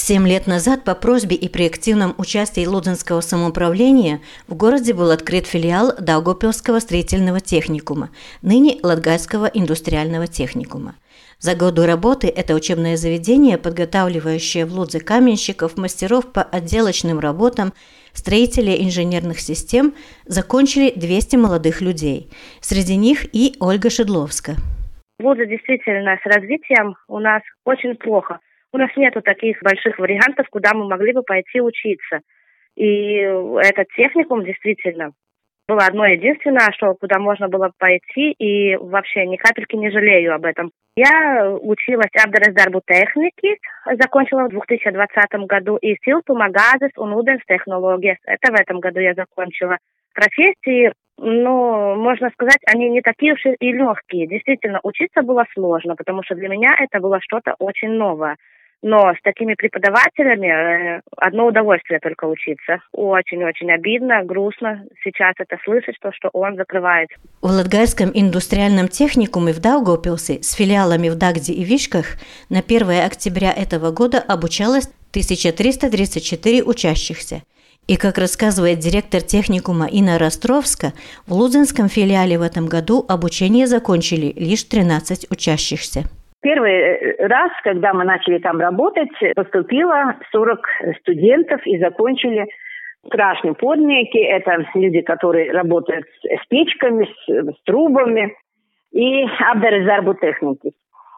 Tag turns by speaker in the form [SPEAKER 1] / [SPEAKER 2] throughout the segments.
[SPEAKER 1] 7 лет назад по просьбе и при активном участии Лудзенского самоуправления в городе был открыт филиал Даугавпилского строительного техникума, ныне Латгальского индустриального техникума. За годы работы это учебное заведение, подготавливающее в Лудзе каменщиков, мастеров по отделочным работам, строителей инженерных систем, закончили 200 молодых людей. Среди них и Ольга Шедловска.
[SPEAKER 2] В Лудзе действительно с развитием у нас очень плохо. У нас нету таких больших вариантов, куда мы могли бы пойти учиться. И этот техникум действительно было одно единственное, куда можно было пойти, и вообще ни капельки не жалею об этом. Я училась apgādes darbu техники, закончила в 2020 году, и siltumagāzes un ūdens технологии. Это в этом году я закончила. Профессии, можно сказать, они не такие уж и легкие. Действительно, учиться было сложно, потому что для меня это было что-то очень новое. Но с такими преподавателями одно удовольствие только учиться. Очень-очень обидно, грустно сейчас это слышать, что он закрывает.
[SPEAKER 1] В Латгальском индустриальном техникуме в Даугавпилсе с филиалами в Дагде и Вишках на 1 октября этого года обучалось 1334 учащихся. И, как рассказывает директор техникума Инна Ростровска, в Лудзенском филиале в этом году обучение закончили лишь 13 учащихся.
[SPEAKER 3] Первый раз, когда мы начали там работать, поступило 40 студентов и закончили крашни подники. Это люди, которые работают с печками, с трубами и apgādes darbu техники.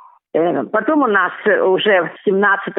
[SPEAKER 3] Потом у нас уже в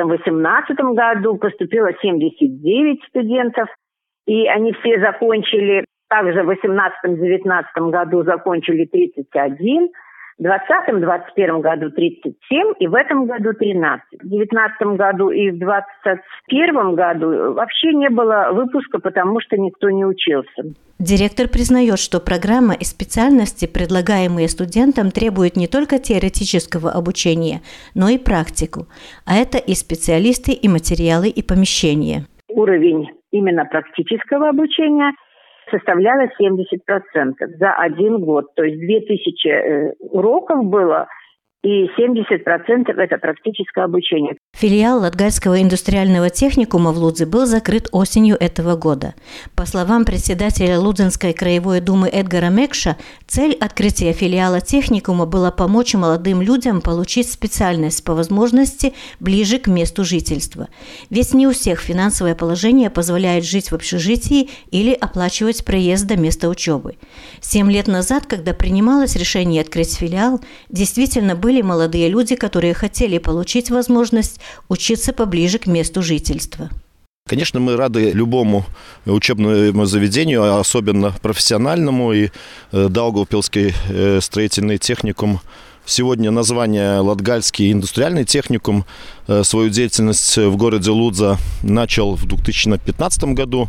[SPEAKER 3] 17-18 году поступило 79 студентов, и они все закончили, также в 18-19 году закончили 31, в 2020-2021 году 37 и в этом году 13. В 2019 году и в 2021 году вообще не было выпуска, потому что никто не учился.
[SPEAKER 1] Директор признает, что программа и специальности, предлагаемые студентам, требуют не только теоретического обучения, но и практику. А это и специалисты, и материалы, и помещения.
[SPEAKER 3] Уровень именно практического обучения составляла 70% за один год. То есть 2000 уроков было, и 70% это практическое обучение.
[SPEAKER 1] Филиал Латгальского индустриального техникума в Лудзе был закрыт осенью этого года. По словам председателя Лудзенской краевой думы Эдгара Мекша, цель открытия филиала техникума была помочь молодым людям получить специальность по возможности ближе к месту жительства. Ведь не у всех финансовое положение позволяет жить в общежитии или оплачивать проезд до места учебы. 7 лет назад, когда принималось решение открыть филиал, действительно были молодые люди, которые хотели получить возможность учиться поближе к месту жительства.
[SPEAKER 4] Конечно, мы рады любому учебному заведению, особенно профессиональному, и Даугавпилский строительный техникум. Сегодня название Латгальский индустриальный техникум свою деятельность в городе Лудза начал в 2015 году.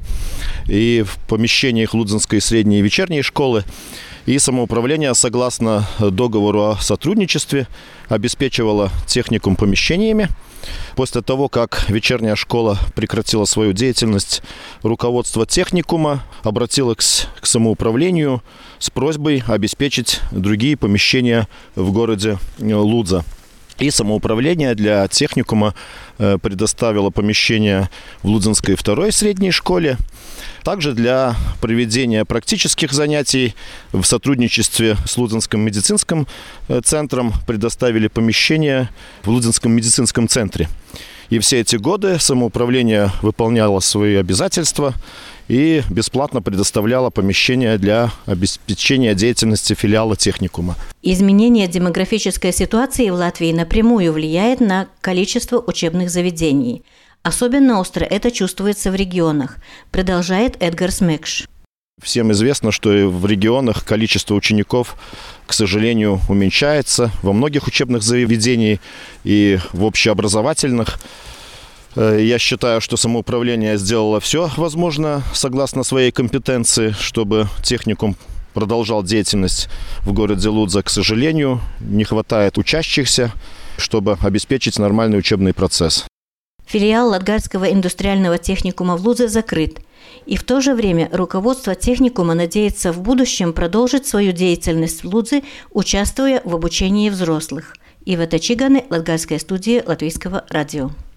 [SPEAKER 4] И в помещениях Лудзенской средней и вечерней школы и самоуправление, согласно договору о сотрудничестве, обеспечивало техникум помещениями. После того, как вечерняя школа прекратила свою деятельность, руководство техникума обратилось к самоуправлению с просьбой обеспечить другие помещения в городе Лудза. И самоуправление для техникума предоставило помещение в Лудзенской второй средней школе. Также для проведения практических занятий в сотрудничестве с Лудзенским медицинским центром предоставили помещение в Лудзенском медицинском центре. И все эти годы самоуправление выполняло свои обязательства и бесплатно предоставляло помещение для обеспечения деятельности филиала техникума.
[SPEAKER 1] Изменение демографической ситуации в Латвии напрямую влияет на количество учебных заведений. Особенно остро это чувствуется в регионах, продолжает Эдгар Смекш.
[SPEAKER 4] Всем известно, что в регионах количество учеников, к сожалению, уменьшается во многих учебных заведениях и в общеобразовательных. Я считаю, что самоуправление сделало все возможное согласно своей компетенции, чтобы техникум продолжал деятельность в городе Лудза. К сожалению, не хватает учащихся, чтобы обеспечить нормальный учебный процесс.
[SPEAKER 1] Филиал Латгальского индустриального техникума в Лудзе закрыт. И в то же время руководство техникума надеется в будущем продолжить свою деятельность в Лудзе, участвуя в обучении взрослых. Ива Тачигане, Латгальская студия Латвийского радио.